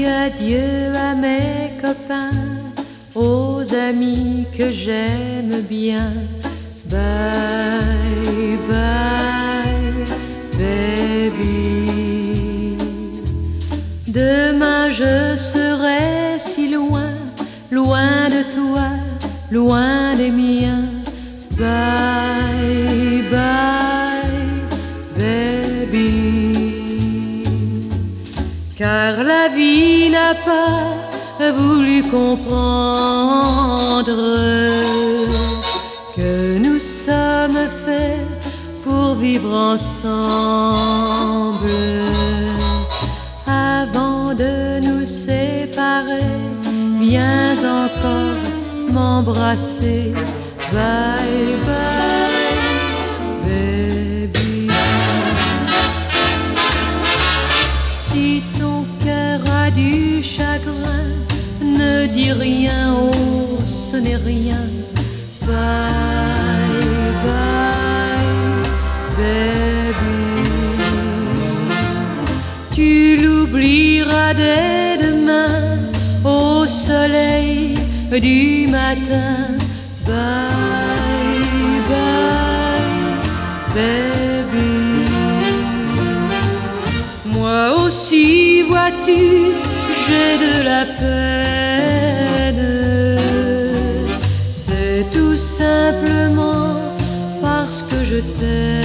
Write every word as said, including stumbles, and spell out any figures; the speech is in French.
adieu à mes copains, aux amis que j'aime bien. Bye, bye, baby. Demain je serai si loin, loin de toi, loin des miens. Bye, bye, baby. Car la vie n'a pas voulu comprendre que nous sommes faits pour vivre ensemble. Avant de nous séparer, viens encore m'embrasser. Bye bye, baby. Si ton cœur a du chagrin, ne dis rien, oh, ce n'est rien. Bye bye, baby. Tu l'oublieras dès demain au soleil du matin. Bye bye, baby. Moi aussi, vois-tu, j'ai de la peine. C'est tout simplement parce que je t'aime.